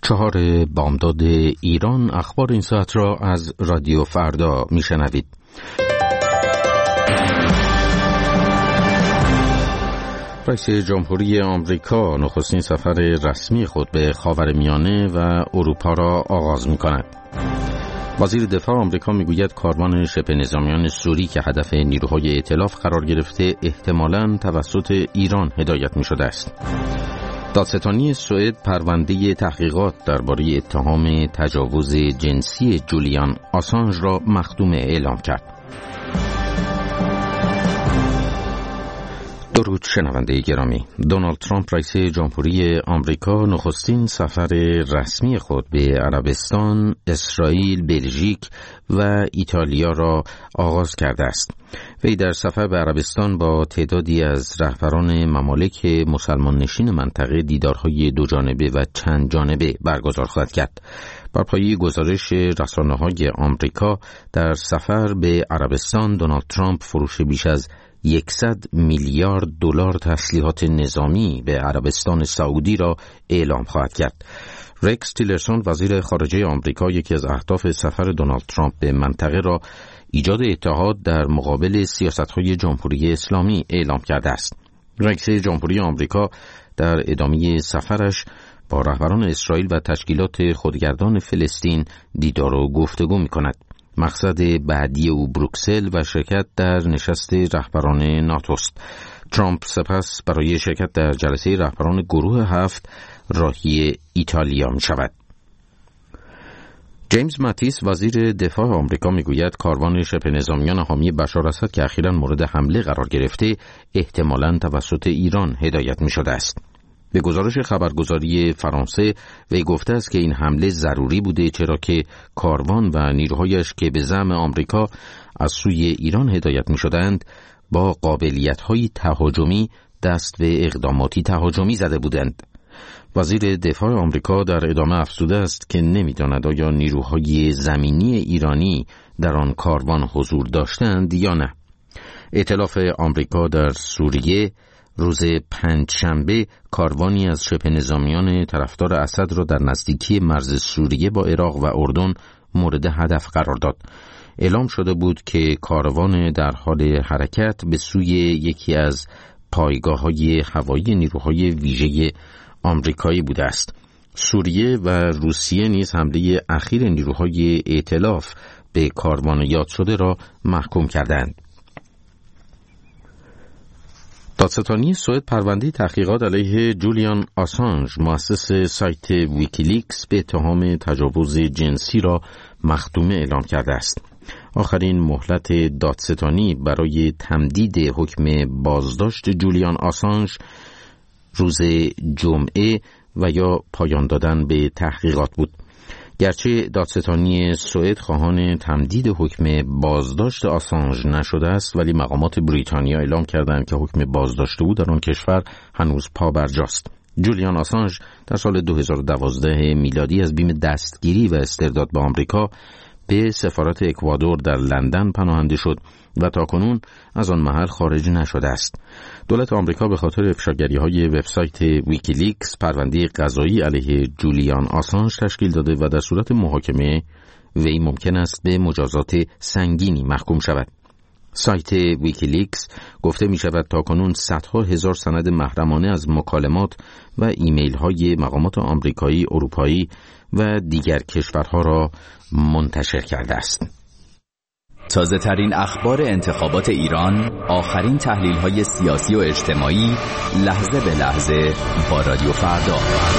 4 بامداد ایران اخبار این ساعت را از رادیو فردا میشنوید. رئیس جمهوری آمریکا نخستین سفر رسمی خود به خاورمیانه و اروپا را آغاز می‌کند. وزیر دفاع آمریکا میگوید کاروان شبه نظامیان سوری که هدف نیروهای ائتلاف قرار گرفته احتمالاً توسط ایران هدایت می‌شده است. دادستانی سوئد پرونده تحقیقات درباره اتهام تجاوز جنسی جولیان آسانژ را مختوم اعلام کرد. درود شنونده گرامی. دونالد ترامپ رئیس جمهوری آمریکا نخستین سفر رسمی خود به عربستان، اسرائیل، بلژیک و ایتالیا را آغاز کرده است. وی در سفر به عربستان با تعدادی از رهبران ممالک مسلمان نشین منطقه دیدارهای دوجانبه و چند جانبه برگزار خواهد کرد. بر پایه گزارش رسانه‌های آمریکا در سفر به عربستان، دونالد ترامپ فروش بیش از 100 میلیارد دلار تسلیحات نظامی به عربستان سعودی را اعلام خواهد کرد. رکس تیلرسون وزیر خارجه آمریکا یکی از اهداف سفر دونالد ترامپ به منطقه را ایجاد اتحاد در مقابل سیاست‌های جمهوری اسلامی اعلام کرده است. رئیس جمهوری آمریکا در ادامه سفرش با رهبران اسرائیل و تشکیلات خودگردان فلسطین دیدار و گفتگو می‌کند. مقصد بعدی او بروکسل و شرکت در نشست رهبران ناتوست. ترامپ سپس برای شرکت در جلسه رهبران گروه 7 راهی ایتالیا می شود. جیمز ماتیس وزیر دفاع آمریکا میگوید کاروان شبه نظامیان حامی بشار اسد که اخیراً مورد حمله قرار گرفته احتمالاً توسط ایران هدایت می شده است. به گزارش خبرگزاری فرانسه وی گفته است که این حمله ضروری بوده، چرا که کاروان و نیروهایش که به زعم آمریکا از سوی ایران هدایت می شدند با قابلیت‌های تهاجمی دست به اقداماتی تهاجمی زده بودند. وزیر دفاع آمریکا در ادامه افزوده است که نمی‌داند آیا نیروهای زمینی ایرانی در آن کاروان حضور داشتند یا نه. ائتلاف آمریکا در سوریه روز پنجشنبه کاروانی از شبه نظامیان طرفدار اسد را در نزدیکی مرز سوریه با عراق و اردن مورد هدف قرار داد. اعلام شده بود که کاروان در حال حرکت به سوی یکی از پایگاه‌های هوایی نیروهای ویژه آمریکایی بوده است. سوریه و روسیه نیز حمله اخیر نیروهای ائتلاف به کاروان یاد شده را محکوم کردند. دادستانی سوئد پرونده تحقیقات علیه جولیان آسانژ مؤسس سایت ویکیلیکس به اتهام تجاوز جنسی را مختومه اعلام کرده است. آخرین مهلت دادستانی برای تمدید حکم بازداشت جولیان آسانژ روز جمعه و یا پایان دادن به تحقیقات بود. گرچه دادستانی سوئد خواهان تمدید حکم بازداشت آسانژ نشده است، ولی مقامات بریتانیا اعلام کردند که حکم بازداشت او در آن کشور هنوز پابرجاست. جولیان آسانژ در سال 2012 میلادی از بیم دستگیری و استرداد به آمریکا به سفارت اکوادور در لندن پناهنده شد و تاکنون از آن محل خارج نشده است. دولت آمریکا به خاطر افشاگری‌های وبسایت ویکیلیکس پرونده قضایی علیه جولیان آسانژ تشکیل داده و در صورت محاکمه وی ممکن است به مجازات سنگینی محکوم شود. سایت ویکیلیکس گفته می شود تاکنون صدها هزار سند محرمانه از مکالمات و ایمیل های مقامات آمریکایی، اروپایی و دیگر کشورها را منتشر کرده است. تازه ترین اخبار انتخابات ایران، آخرین تحلیل های سیاسی و اجتماعی، لحظه به لحظه با رادیو فردا.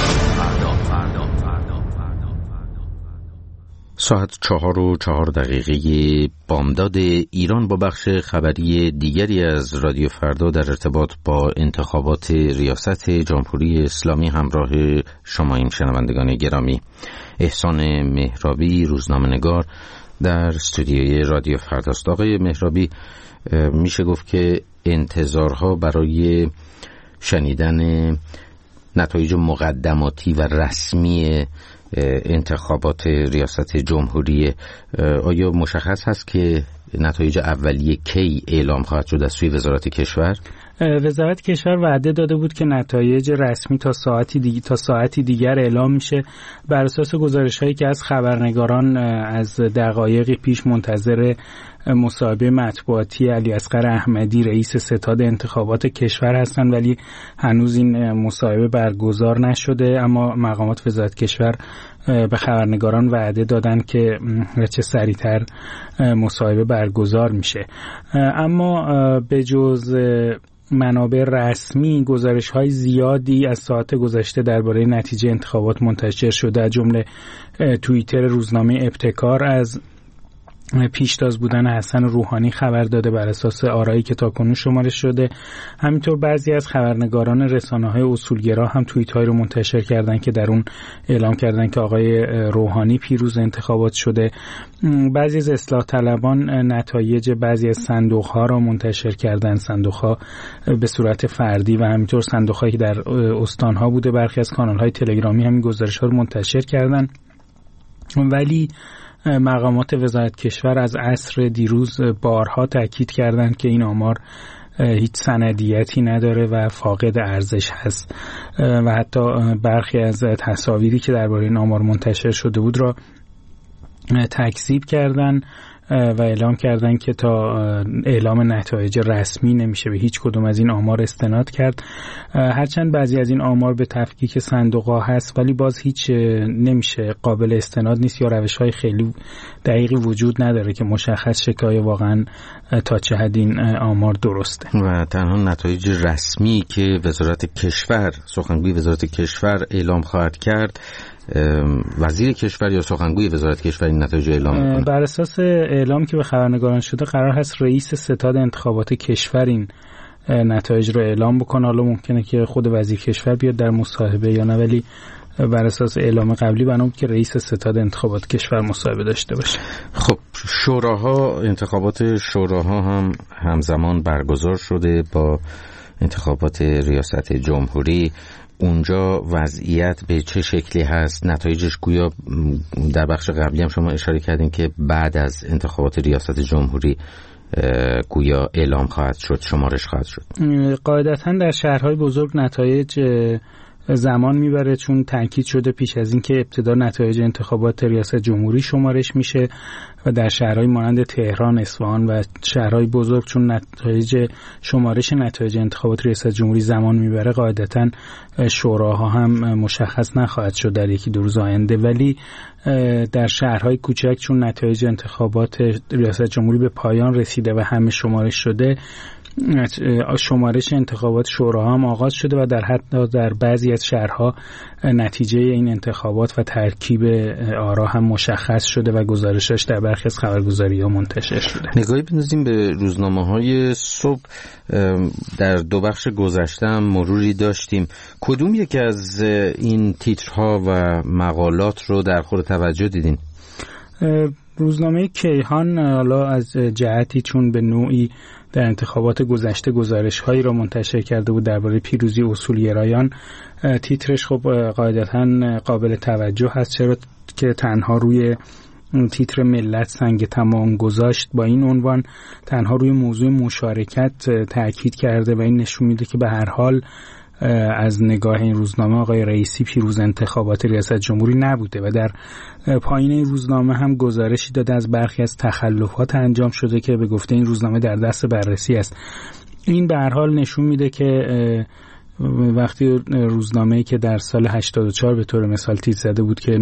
ساعت 4:04 بامداد ایران با بخش خبری دیگری از رادیو فردا در ارتباط با انتخابات ریاست جمهوری اسلامی همراه شما شنوندگان گرامی. احسان مهرابی روزنامه‌نگار در استودیوی رادیو فرداست. آقای مهرابی، میشه گفت که انتظارها برای شنیدن نتایج مقدماتی و رسمی انتخابات ریاست جمهوری، آیا مشخص هست که نتایج اولیه کی اعلام خواهد شد از سوی وزارت کشور؟ وزارت کشور وعده داده بود که نتایج رسمی تا ساعتی دیگر اعلام میشه. بر اساس گزارش‌هایی که از خبرنگاران از دقایقی پیش منتظر مصاحبه مطبوعاتی علیاصغر احمدی رئیس ستاد انتخابات کشور هستند، ولی هنوز این مصاحبه برگزار نشده. اما مقامات وزارت کشور به خبرنگاران وعده دادن که چه سریعتر مصاحبه برگزار میشه. اما به جز منابع رسمی گزارش‌های زیادی از ساعات گذشته درباره نتیجه انتخابات منتشر شده، از جمله توییتر روزنامه ابتکار از پیشتاز بودن حسن روحانی خبر داده بر اساس آرایی که تاکنون شمارش شده. همینطور بعضی از خبرنگاران رسانه‌های اصولگرا هم توییت‌هایی رو منتشر کردن که در اون اعلام کردن که آقای روحانی پیروز انتخابات شده. بعضی از اصلاح طلبان نتایج بعضی از صندوق‌ها رو منتشر کردن، صندوق‌ها به صورت فردی و همینطور صندوق‌هایی که در استان‌ها بوده. برخی از کانال‌های تلگرامی همین گزارش‌ها رو منتشر کردن، ولی مقامات وزارت کشور از عصر دیروز بارها تاکید کردند که این آمار هیچ سندیتی نداره و فاقد ارزش هست و حتی برخی از تصاویری که درباره این آمار منتشر شده بود را تکذیب کردن و اعلام کردن که تا اعلام نتایج رسمی نمیشه به هیچ کدوم از این آمار استناد کرد. هرچند بعضی از این آمار به تفکیک صندوق‌ها هست، ولی باز هیچ نمیشه، قابل استناد نیست یا روش‌های خیلی دقیقی وجود نداره که مشخص شه که واقعا تا چه حد این آمار درسته. و تنها نتایج رسمی که وزارت کشور، سخنگوی وزارت کشور اعلام خواهد کرد، وزیر کشور یا سخنگوی وزارت کشور این نتایج اعلام می‌کنه. بر اساس اعلام که به خبرنگاران شده قرار هست رئیس ستاد انتخابات کشور این نتایج رو اعلام بکنه. حالا ممکنه که خود وزیر کشور بیاد در مصاحبه یا نه، ولی بر اساس اعلام قبلی بنا بود که رئیس ستاد انتخابات کشور مصاحبه داشته باشه. خب شوراها، انتخابات شوراها هم همزمان برگزار شده با انتخابات ریاست جمهوری. اونجا وضعیت به چه شکلی هست؟ نتایجش گویا در بخش قبلی هم شما اشاره کردین که بعد از انتخابات ریاست جمهوری گویا اعلام خواهد شد، شمارش خواهد شد. قاعدتاً در شهرهای بزرگ نتایج زمان میبره، چون تاکید شده پیش از این که ابتدا نتایج انتخابات ریاست جمهوری شمارش میشه و در شهرهای مانند تهران، اصفهان و شهرهای بزرگ چون شمارش نتایج انتخابات ریاست جمهوری زمان میبره، قاعدتاً شوراها هم مشخص نخواهد شد در یکی دو روز آینده. ولی در شهرهای کوچک چون نتایج انتخابات ریاست جمهوری به پایان رسیده و همه شمارش شده، شمارش انتخابات شوراها هم آغاز شده و در بعضی از شهرها نتیجه این انتخابات و ترکیب آرا هم مشخص شده و گزارشش در برخی از خبرگزاری‌ها منتشر شده. نگاهی بندازیم به روزنامه‌های صبح. در دو بخش گذشته هم مروری داشتیم. کدوم یکی از این تیترها و مقالات رو در خور توجه دیدین؟ روزنامه کیهان حالا از جهتی چون به نوعی در انتخابات گذشته گزارش‌هایی را منتشر کرده بود درباره پیروزی اصولگرایان، تیترش خب قاعدتاً قابل توجه هست، چرا که تنها روی تیتر ملت سنگ تمام گذاشت با این عنوان تنها روی موضوع مشارکت تاکید کرده و این نشون میده که به هر حال از نگاه این روزنامه آقای رئیسی پیروز انتخابات ریاست جمهوری نبوده و در پایین این روزنامه هم گزارشی داده از برخی از تخلفات انجام شده که به گفته این روزنامه در دست بررسی است. این به هر حال نشون میده که وقتی روزنامه‌ای که در سال 84 به طور مثال تیتر زده بود که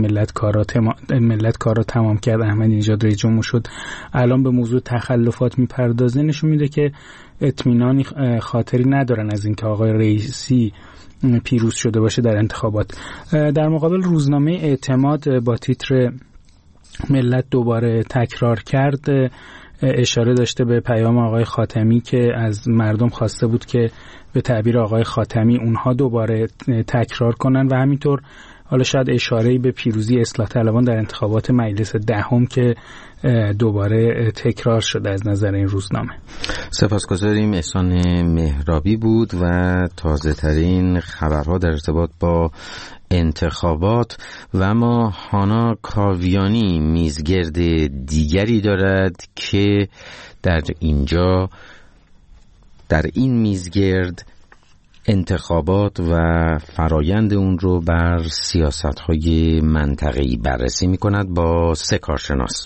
ملت کارا تمام کرد، احمدی نژاد رئیس جمهور شد، الان به موضوع تخلفات میپردازه، نشون میده که اطمینانی خاطری ندارن از اینکه آقای رئیسی پیروز شده باشه در انتخابات. در مقابل روزنامه اعتماد با تیتر ملت دوباره تکرار کرد اشاره داشته به پیام آقای خاتمی که از مردم خواسته بود که به تعبیر آقای خاتمی اونها دوباره تکرار کنن و همینطور حالا شاید اشاره‌ای به پیروزی اصلاح طلبان در انتخابات مجلس دهم که دوباره تکرار شده از نظر این روزنامه. سپاسگزاریم. احسان مهرابی بود و تازه ترین خبرها در ارتباط با انتخابات. و اما هانا کاویانی میزگرد دیگری دارد که در اینجا در این میزگرد انتخابات و فرایند اون رو بر سیاست‌های منطقه‌ای بررسی می‌کند با 3 کارشناس.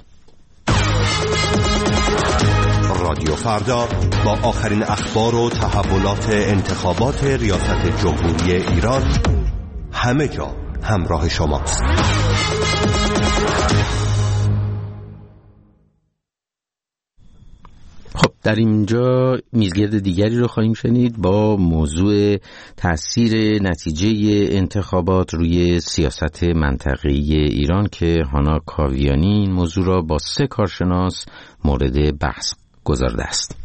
رادیو فردا با آخرین اخبار و تحولات انتخابات ریاست جمهوری ایران همه جا همراه شماست. خب در اینجا میزگرد دیگری رو خواهیم شنید با موضوع تأثیر نتیجه انتخابات روی سیاست منطقه‌ای ایران که هانا کاویانی این موضوع را با 3 کارشناس مورد بحث گذارده است.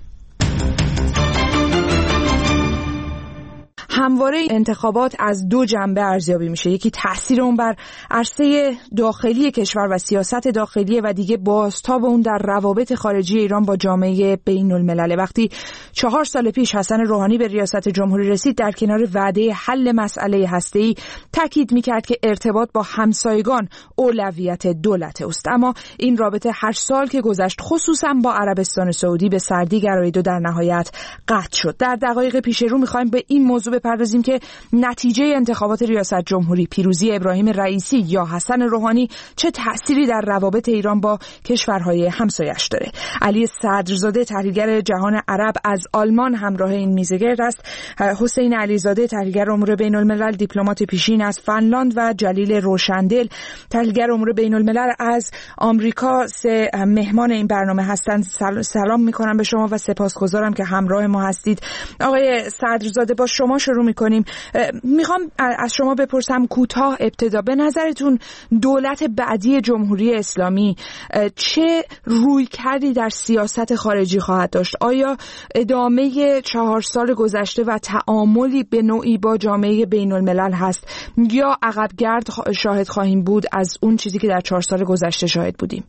همواره انتخابات از 2 جنبه ارزیابی میشه. یکی تأثیر اون بر عرصه داخلی کشور و سیاست داخلی و دیگه بازتاب اون در روابط خارجی ایران با جامعه بین الملل. وقتی 4 سال پیش حسن روحانی به ریاست جمهوری رسید، در کنار وعده حل مسئله هسته‌ای تاکید میکرد که ارتباط با همسایگان اولویت دولت است. اما این رابطه هر سال که گذشت، خصوصا با عربستان سعودی، به سردی گرایید و در نهایت قطع شد. در دقایق پیش رو میخوایم به این موضوع بپردازیم که نتیجه انتخابات ریاست جمهوری، پیروزی ابراهیم رئیسی یا حسن روحانی، چه تأثیری در روابط ایران با کشورهای همسایه‌اش داره. علی صدرزاده، تحلیلگر جهان عرب از آلمان، همراه این میزگرد است. حسین علیزاده، تحلیلگر امور بین الملل، دیپلمات پیشین از فنلاند و جلیل روشندل، تحلیلگر امور بین الملل از آمریکا، 3 مهمان این برنامه هستند. سلام میکنم به شما و سپاسگزارم که همراه ما هستید. آقای صدرزاده، با شما شروع میکنیم. میخوام از شما بپرسم کوتاه ابتدا، به نظرتون دولت بعدی جمهوری اسلامی چه رویکردی در سیاست خارجی خواهد داشت؟ آیا ادامه 4 سال گذشته و تعاملی به نوعی با جامعه بین الملل هست یا عقبگرد شاهد خواهیم بود از اون چیزی که در 4 سال گذشته شاهد بودیم؟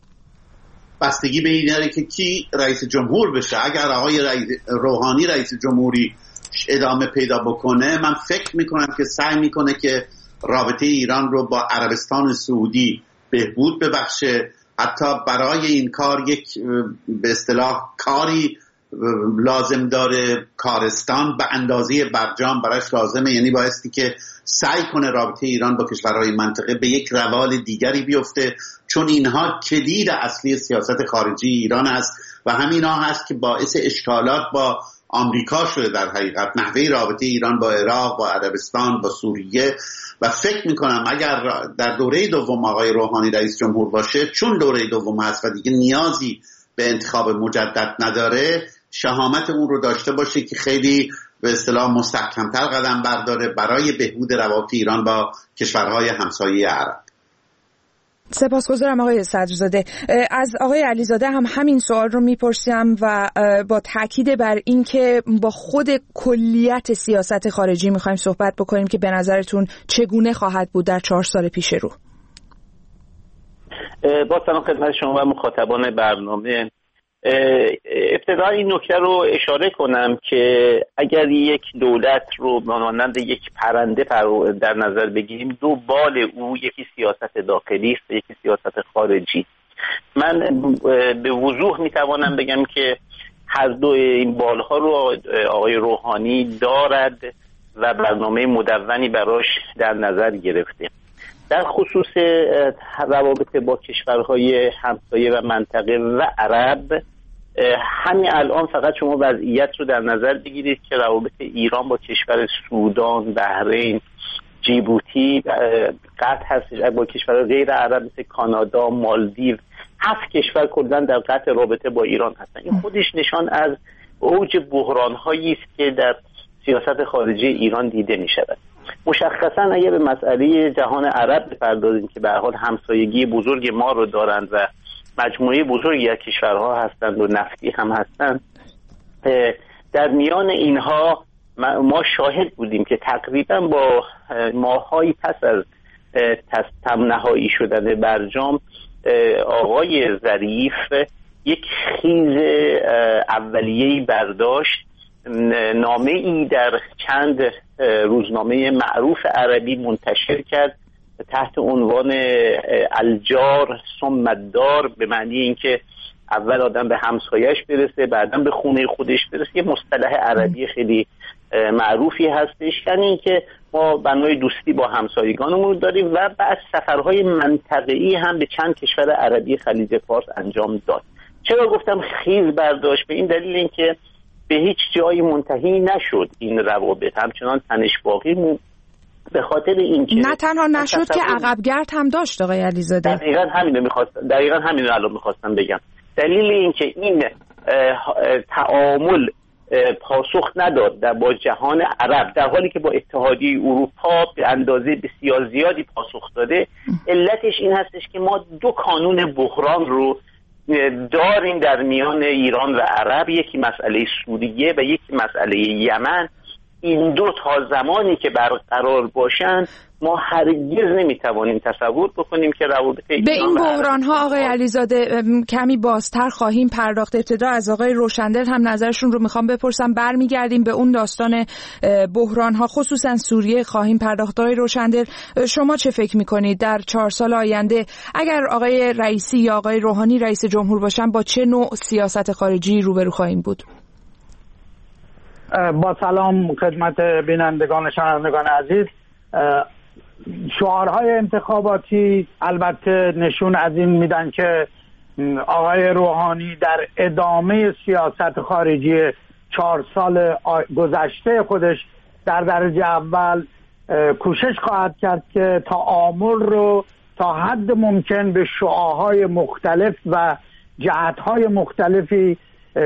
بستگی به این داره که کی رئیس جمهور بشه. اگر آقای روحانی رئیس جمهوری ادامه پیدا بکنه، من فکر میکنم که سعی میکنه که رابطه ایران رو با عربستان سعودی بهبود ببخشه. حتی برای این کار یک به اصطلاح کاری لازم داره، کارستان به اندازه برجام براش لازمه. یعنی بایستی که سعی کنه رابطه ایران با کشورهای منطقه به یک روال دیگری بیفته، چون اینها کلید اصلی سیاست خارجی ایران است و همینا هست که باعث اشکالات با آمریکا شده. در حقیقت نحوه رابطه ایران با عراق، با عربستان، با سوریه. و فکر میکنم اگر در دوره دوم آقای روحانی رئیس جمهور باشه، چون دوره دوم هست و دیگه نیازی به انتخاب مجدد نداره، شهامت اون رو داشته باشه که خیلی به اصطلاح مستحکمتر قدم برداره برای بهبود روابط ایران با کشورهای همسایه عرب. سپاسگزارم آقای صدرزاده. از آقای علیزاده هم همین سوال رو میپرسیم و با تاکید بر این که با خود کلیت سیاست خارجی میخوایم صحبت بکنیم که به نظرتون چگونه خواهد بود در 4 سال پیش رو. با سلام خدمت شما و مخاطبان برنامه. ابتدا این نکته رو اشاره کنم که اگر یک دولت رو مانند یک پرنده در نظر بگیریم، 2 بال او، یکی سیاست داخلی است و یکی سیاست خارجی. من به وضوح میتوانم بگم که هر 2 این بالها رو آقای روحانی دارد و برنامه مدونی براش در نظر گرفته. در خصوص روابط با کشورهای همسایه و منطقه و عرب، همین الان فقط شما وضعیت رو در نظر بگیرید که روابط ایران با کشور سودان، بحرین، جیبوتی قطع هست، با کشور غیر عرب مثل کانادا، مالدیو، 7 کشور کلاً در قطع رابطه با ایران هستن. این خودش نشان از اوج بحران‌هایی است که در سیاست خارجی ایران دیده می‌شود. مشخصاً اگر به مسئله جهان عرب بپردازیم که به هر حال همسایگی بزرگ ما رو دارند و مجموعه بزرگی از کشورها هستند و نفتی هم هستند، در میان اینها ما شاهد بودیم که تقریبا با ماه‌های پس از نهایی شدن برجام، آقای ظریف یک خیز اولیه‌ای برداشت، نامه‌ای در چند روزنامه معروف عربی منتشر کرد تحت عنوان الجار ثم الدار، به معنی اینکه اول آدم به همسایش برسه، بعداً به خونه خودش برسه. یه مصطلح عربی خیلی معروفی هستش، یعنی اینکه ما بنای دوستی با همسایگانمون داریم و بعد سفرهای منطقه‌ای هم به چند کشور عربی خلیج فارس انجام داد. چرا گفتم خیز برداشت؟ به این دلیل اینکه به هیچ جایی منتهی نشد این روابط، همچنان تنش باقی موند، به خاطر اینکه نه تنها نشد که عقبگرد هم داشت. آقای علیزاده دقیقاً همین رو الان می‌خواستم بگم. دلیل اینکه این تعامل پاسخ نداد با جهان عرب، در حالی که با اتحادیه اروپا به اندازه بسیار زیادی پاسخ داده، علتش این هستش که ما دو کانون بحران رو داریم در میان ایران و عرب، یکی مسئله سوریه و یکی مسئله یمن. این دو تا زمانی که برقرار باشن ما هرگز نمیتوانیم تصور بکنیم که روابط به این بحران ها آقای علیزاده کمی بازتر خواهیم پرداخت. ابتدا از آقای روشندل هم نظرشون رو میخوام بپرسم، برمیگردیم به اون داستان بحران ها خصوصا سوریه خواهیم پرداخت. آقای روشندل شما چه فکر میکنید در 4 سال آینده اگر آقای رئیسی یا آقای روحانی رئیس جمهور باشن با چه نوع سیاست خارجی روبرو خواهیم بود؟ با سلام خدمت بینندگان شنوندگان عزیز. شعارهای انتخاباتی البته نشون از این میدن که آقای روحانی در ادامه سیاست خارجی 4 سال گذشته خودش در درجه اول کوشش خواهد کرد که تعامل رو تا حد ممکن به شعاعهای مختلف و جهتهای مختلفی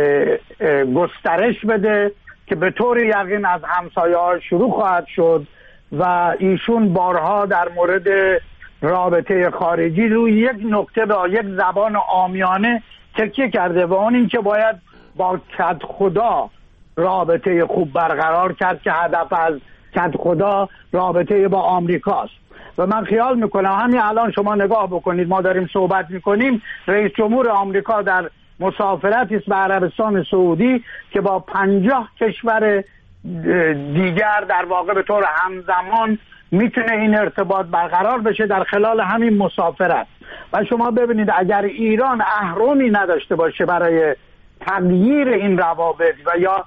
گسترش بده که به طور یقین از همسایه‌ها شروع خواهد شد و ایشون بارها در مورد رابطه خارجی روی یک نکته با یک زبان عامیانه تکیه کرده و اون این که باید با کدخدا رابطه خوب برقرار کرد که هدف از کدخدا رابطه با آمریکاست. و من خیال میکنم همین الان شما نگاه بکنید، ما داریم صحبت میکنیم، رئیس جمهور آمریکا در مسافرتی است به عربستان سعودی که با 50 کشور دیگر در واقع به طور همزمان میتونه این ارتباط برقرار بشه در خلال همین مسافرت. و شما ببینید اگر ایران اهرمی نداشته باشه برای تغییر این روابط و یا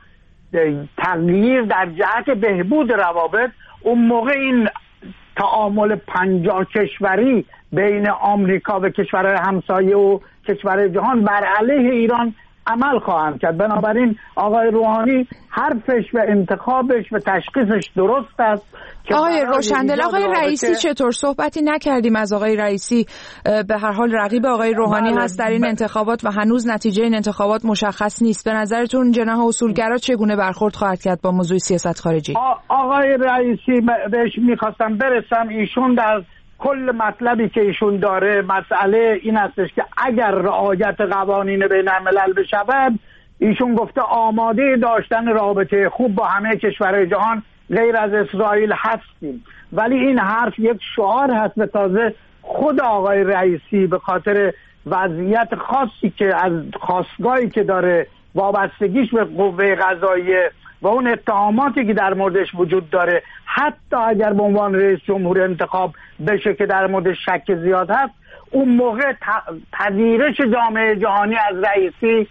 تغییر در جهت بهبود روابط، اون موقع این تعامل 50 کشوری بین آمریکا و کشورهای همسایه و کشورهای جهان بر علیه ایران عمل خواهند کرد. بنابراین آقای روحانی حرفش و انتخابش و تشخیصش درست است. آقای روشندل، آقای رئیسی چطور؟ صحبتی نکردیم از آقای رئیسی، به هر حال رقیب آقای روحانی هست در این انتخابات و هنوز نتیجه این انتخابات مشخص نیست. به نظرتون جناح اصولگرا چگونه برخورد خواهد کرد با موضوع سیاست خارجی؟ آقای رئیسی بهش میخواستم برسم. ایشون در کل مطلبی که ایشون داره مسئله این هستش که اگر رعایت قوانین بین الملل بشود، ایشون گفته آماده داشتن رابطه خوب با همه کشورهای جهان غیر از اسرائیل هستیم. ولی این حرف یک شعار هست و تازه خود آقای رئیسی به خاطر وضعیت خاصی که از خاستگاهی که داره، وابستگیش به قوه قضاییه و اون اتهاماتی که در موردش وجود داره، حتی اگر به عنوان رئیس جمهور انتخاب بشه که در مورد شک زیاد هست، اون موقع پذیرش جامعه جهانی از رئیسی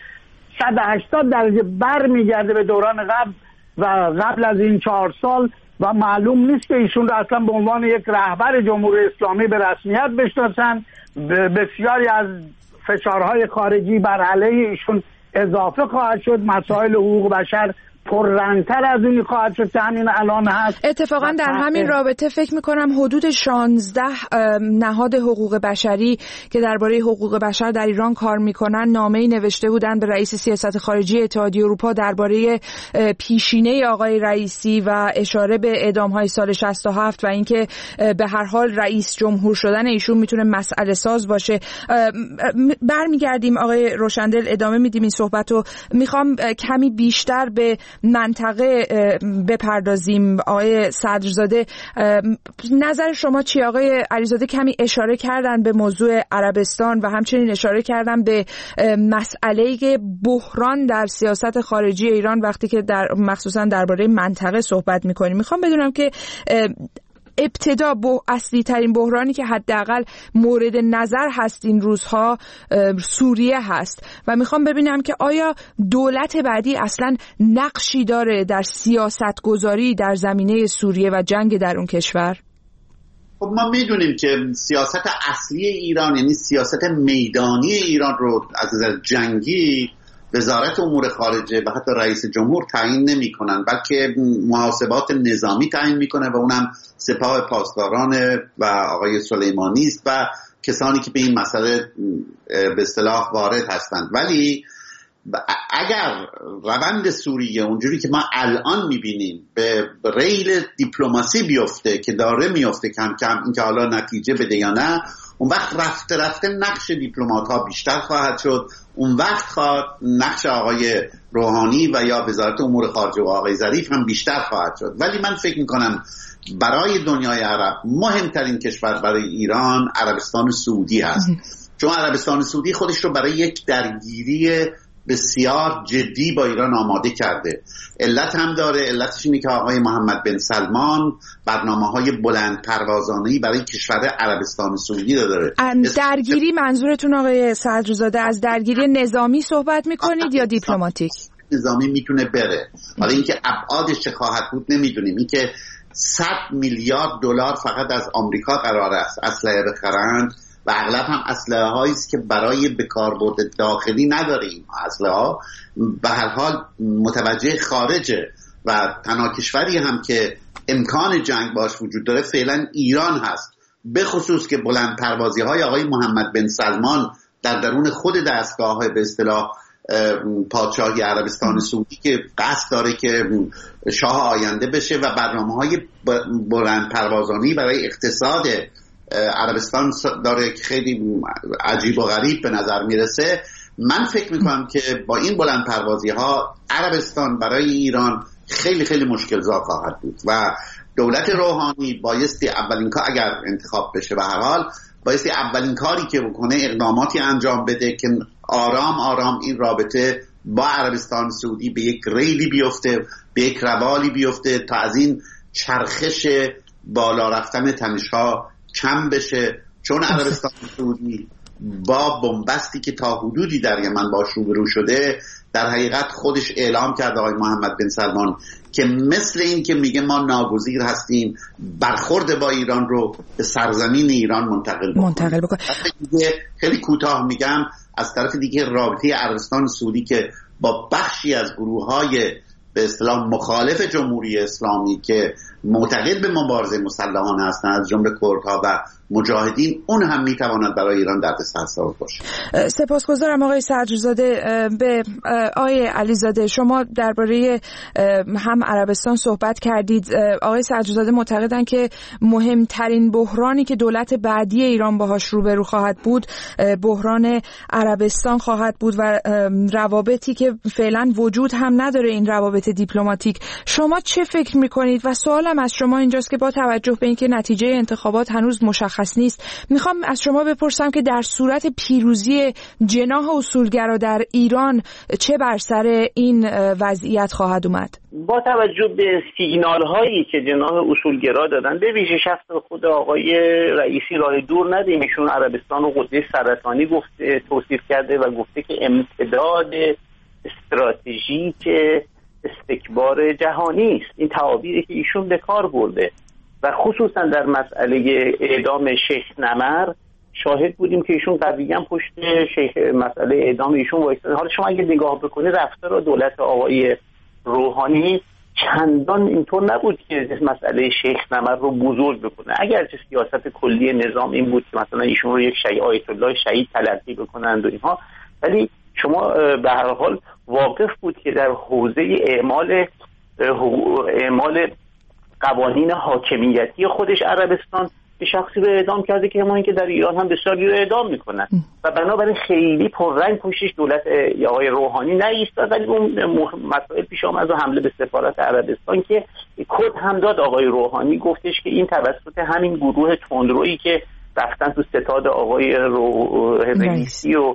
180 درجه بر میگرده به دوران قبل و قبل از این 4 سال و معلوم نیست که ایشون رو اصلا به عنوان یک رهبر جمهوری اسلامی به رسمیت بشناسن. بسیاری از فشارهای خارجی بر علیه ایشون اضافه خواهد شد. مسائل حقوق بشر پررنگتر از این خواهد شد که همین الان هست. اتفاقا در همین رابطه فکر میکنم حدود 16 نهاد حقوق بشری که درباره حقوق بشر در ایران کار میکنن نامه‌ای نوشته بودن به رئیس سیاست خارجی اتحادیه اروپا درباره پیشینه آقای رئیسی و اشاره به اعدام‌های سال 67 و اینکه به هر حال رئیس جمهور شدن ایشون میتونه مسئله ساز باشه. برمیگردیم آقای روشندل، ادامه میدیم این صحبتو. میخوام کمی بیشتر به منطقه بپردازیم. آقای صدرزاده، نظر شما چی؟ آقای علیزاده کمی اشاره کردن به موضوع عربستان و همچنین اشاره کردن به مسئله بحران در سیاست خارجی ایران وقتی که مخصوصا درباره منطقه صحبت میکنیم. میخوام بدونم که ابتدا اصلی ترین بحرانی که حداقل مورد نظر هست این روزها سوریه هست و میخوام ببینم که آیا دولت بعدی اصلا نقشی داره در سیاست گذاری در زمینه سوریه و جنگ در اون کشور؟ خب ما میدونیم که سیاست اصلی ایران، یعنی سیاست میدانی ایران رو از نظر جنگی وزارت امور خارجه و حتی رئیس جمهور تعیین نمی‌کنن، بلکه محاسبات نظامی تعیین میکنه و اونم سپاه پاسداران و آقای سلیمانی است و کسانی که به این مسئله به اصطلاح وارد هستند. ولی اگر روند سوریه اونجوری که ما الان میبینیم به ریل دیپلماسی بیفته که داره میفته کم کم، اینکه حالا نتیجه بده یا نه، اون وقت رفته رفته نقش دیپلمات ها بیشتر خواهد شد. اون وقت نقش آقای روحانی و یا وزارت امور خارجه و آقای ظریف هم بیشتر خواهد شد. ولی من فکر میکنم برای دنیای عرب مهمترین کشور برای ایران عربستان سعودی هست، چون عربستان سعودی خودش رو برای یک درگیری بسیار جدی با ایران آماده کرده. علت هم داره، علتش اینه که آقای محمد بن سلمان برنامه‌های بلند پروازانه‌ای برای کشور عربستان سعودی داره. درگیری منظورتون آقای صدرزاده از درگیری نظامی صحبت می‌کنید یا دیپلماتیک؟ نظامی میتونه بره، حالا اینکه ابعادش چه خواهد بود نمیدونیم. اینکه 100 میلیارد دلار فقط از آمریکا قرار است اسلحه بخرند و اغلب هم اسلحه هایی است که برای بکاربرد داخلی نداریم. اسلحه ها به هر حال متوجه خارجه و تنها کشوری هم که امکان جنگ باش وجود داره فعلا ایران هست، به خصوص که بلند پروازی های آقای محمد بن سلمان در درون خود دستگاه های به اصطلاح پادشاهی عربستان سعودی که قصد داره که شاه آینده بشه و برنامه‌های بلند پروازانی برای اقتصاد عربستان داره که خیلی عجیب و غریب به نظر میرسه. من فکر میکنم که با این بلند پروازی ها عربستان برای ایران خیلی خیلی مشکل زا خواهد بود و دولت روحانی بایستی اولین کار، اگر انتخاب بشه به هر حال بایستی اولین کاری که بکنه اقداماتی انجام بده که آرام آرام این رابطه با عربستان سعودی به یک ریلی بیفته، به یک روالی بیفته تا از این چرخش بالا رفتن تنش‌ها کم بشه، چون عربستان سعودی با بنبستی که تا حدودی در یمن باش روبرو شده در حقیقت خودش اعلام کرده آقای محمد بن سلمان که مثل این که میگه ما ناگزیر هستیم برخورد با ایران رو به سرزمین ایران منتقل بکنیم. خیلی کوتاه میگم، از طرف دیگه رابطه عربستان سعودی که با بخشی از گروه‌های به اصطلاح مخالف جمهوری اسلامی که معتقد به مبارزه مسلحانه هستند از جمله کردها و مجاهدین، اون هم میتواند برای ایران دردسر ساز باشه. سپاسگزارم آقای صدرزاده. به آقای علیزاده، شما درباره هم عربستان صحبت کردید. آقای صدرزاده معتقدن که مهمترین بحرانی که دولت بعدی ایران باهاش روبرو خواهد بود بحران عربستان خواهد بود و روابطی که فعلا وجود هم نداره، این روابط دیپلماتیک. شما چه فکر میکنید؟ و سوالم از شما اینجاست که با توجه به اینکه نتیجه انتخابات هنوز مشخص نیست، میخوام از شما بپرسم که در صورت پیروزی جناح اصولگرا در ایران چه بر سر این وضعیت خواهد اومد؟ با توجه به سیگنال هایی که جناح اصولگرا دادن، به ویژه شخص خود آقای رئیسی راه دور ندیم، ایشون عربستان رو قده سرطانی گفته، توصیف کرده و گفته که امتداد استراتژیک استکبار جهانی است. این تعابیری که ایشون به کار برده و خصوصا در مسئله اعدام شیخ نمر شاهد بودیم که ایشون قویاً پشت مسئله اعدام ایشون وایسادن. حالا شما اگه نگاه بکنید رفتار دولت آقای روحانی چندان اینطور نبود که مسئله شیخ نمر رو بزرگ بکنه، اگرچه سیاست کلی نظام این بود که مثلا ایشون رو یک آیت الله شهید تلقی بکنند و اینها، ولی شما به هر حال واقف بود که در حوزه اعمال قوانین حاکمیتی خودش عربستان به شخصی رو اعدام کرده که همون که در ایران هم بسیاری رو اعدام میکنن و بنابراین خیلی پررنگ پشتش دولت آقای روحانی نایستاد. ولی اون مسائل پیش آمد و حمله به سفارت عربستان که کد هم داد آقای روحانی، گفتش که این توسط همین گروه تندرویی که رفتن تو ستاد آقای رئیسی و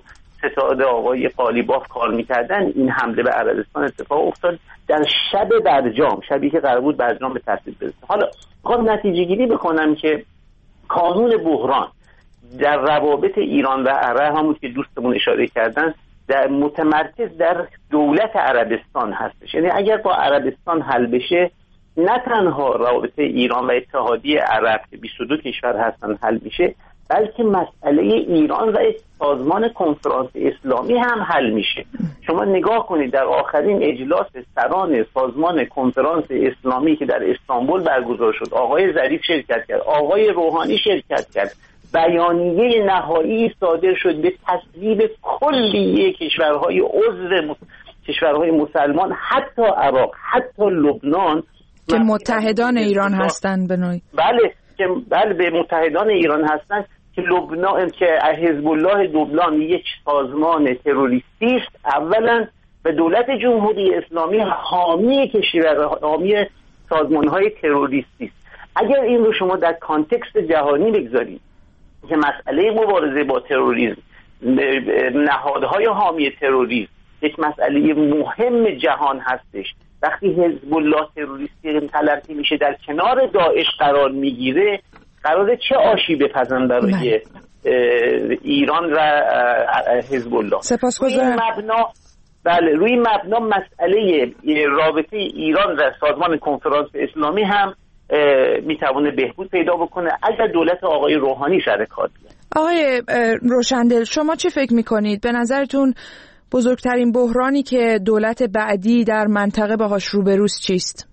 ستاد آقای قالیباف کار میکردن این حمله به عربستان اتفاق افتاد در شب برجام، شبی که قرار بود برجام به تصویب برسه. حالا میخوام نتیجه گیری بکنم که کانون بحران در روابط ایران و عرب، همون که دوستمون اشاره کردن، در متمرکز در دولت عربستان هستش. یعنی اگر با عربستان حل بشه، نه تنها روابط ایران و اتحادیه عرب که 22 کشور هستن حل میشه، بلکه مسئله ایران و سازمان کنفرانس اسلامی هم حل میشه. شما نگاه کنید در آخرین اجلاس سران سازمان کنفرانس اسلامی که در استانبول برگزار شد، آقای ظریف شرکت کرد، آقای روحانی شرکت کرد، بیانیه نهایی صادر شد به تصویب کلیه کشورهای عضو کشورهای مسلمان، حتی عراق، حتی لبنان که متحدان ایران هستند به نوعی. بله به متحدان ایران هستند که لبنان، که حزب الله لبنان یک سازمان تروریستی است اولا، و دولت جمهوری اسلامی حامی حامی سازمان‌های تروریستی است. اگر این رو شما در کانتکست جهانی بگذارید که مسئله مبارزه با تروریسم، نهادهای حامی تروریسم یک مسئله مهم جهان هستش، وقتی حزب الله تروریستی تلقی میشه در کنار داعش قرار میگیره، قراره چه آشی بپزن برای ایران و حزب الله. سپاسگزارم. روی مبنا مسئله رابطه ایران و سازمان کنفرانس اسلامی هم میتونه بهبود پیدا بکنه اگر دولت آقای روحانی سر کار بیاد. آقای روشندل، شما چی فکر میکنید؟ به نظرتون بزرگترین بحرانی که دولت بعدی در منطقه باهاش روبروست چیست؟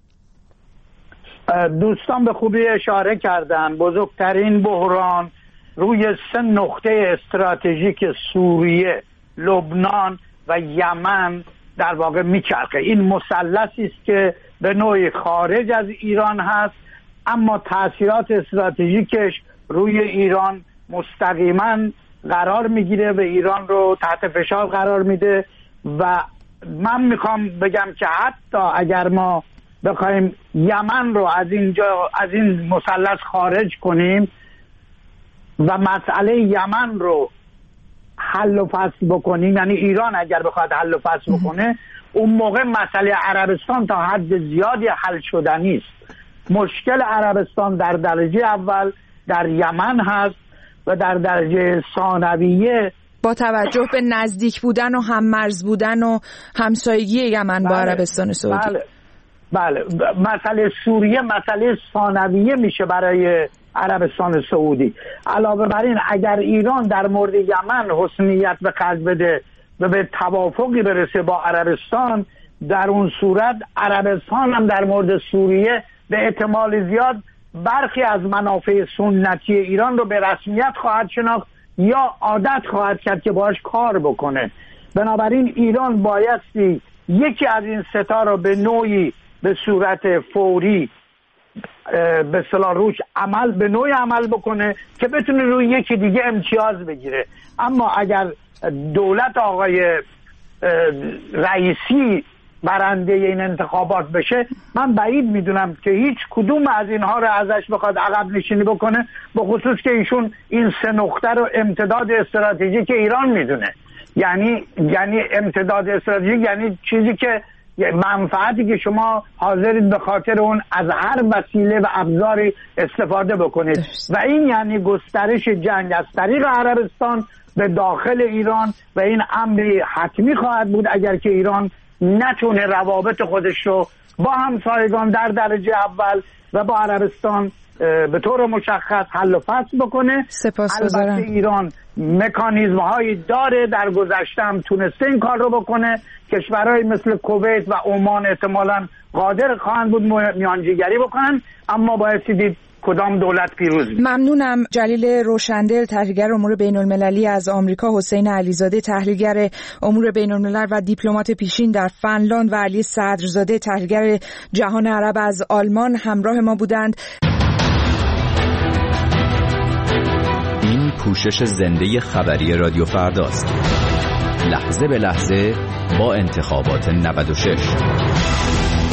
دوستان به خوبی اشاره کردن. بزرگترین بحران روی 3 نقطه استراتژیک سوریه، لبنان و یمن در واقع میچرخه. این مثلثی است که به نوعی خارج از ایران هست، اما تأثیرات استراتژیکش روی ایران مستقیما قرار میگیره و ایران رو تحت فشار قرار میده. و من میخوام بگم که حتی اگر ما بخوایم یمن رو از این مثلث خارج کنیم و مسئله یمن رو حل و فصل بکنیم، یعنی ایران اگر بخواد حل و فصل بکنه، اون موقع مسئله عربستان تا حد زیادی حل شدنی است. مشکل عربستان در درجه اول در یمن هست و در درجه ثانویه با توجه به نزدیک بودن و هم مرز بودن و همسایگی یمن با عربستان سعودی. بله. مسئله سوریه مسئله ثانویه میشه برای عربستان سعودی. علاوه بر این اگر ایران در مورد یمن حسنیت به خرج بده و به توافقی برسه با عربستان، در اون صورت عربستان هم در مورد سوریه به احتمال زیاد برخی از منافع سنتی ایران رو به رسمیت خواهد شناخت یا عادت خواهد کرد که باهاش کار بکنه. بنابراین ایران بایستی یکی از این 3 تا رو به نوعی به صورت فوری به اصطلاح روش به نوعی عمل بکنه که بتونه روی یکی دیگه امتیاز بگیره. اما اگر دولت آقای رئیسی برنده این انتخابات بشه، من بعید میدونم که هیچ کدوم از اینها رو ازش بخواد عقب نشینی بکنه، به خصوص که ایشون این 3 نقطه رو امتداد استراتژیک ایران میدونه. یعنی امتداد استراتژیک یعنی چیزی که منفعتی که شما حاضرید به خاطر اون از هر وسیله و ابزاری استفاده بکنید و این یعنی گسترش جنگ از طریق عربستان به داخل ایران و این امری حتمی خواهد بود اگر که ایران نتونه روابط خودش رو با همسایگان در درجه اول و با عربستان به طور مشخص حل و فصل بکنه. سپاسگزارم. البته ایران مکانیزم هایی داره، در گذشته هم تونسته این کار رو بکنه. کشورهای مثل کویت و عمان احتمالاً قادر خواهند بود میانجیگری بکنن، اما باید دید کدام دولت پیروز بود. ممنونم. جلیل روشندل، تحلیلگر امور بین المللی از آمریکا، حسین علیزاده، تحلیلگر امور بین الملل و دیپلمات پیشین در فنلاند و علی صدرزاده، تحلیلگر جهان عرب از آلمان همراه ما بودند. این پوشش زنده خبری رادیو فرداست. لحظه به لحظه با انتخابات 96.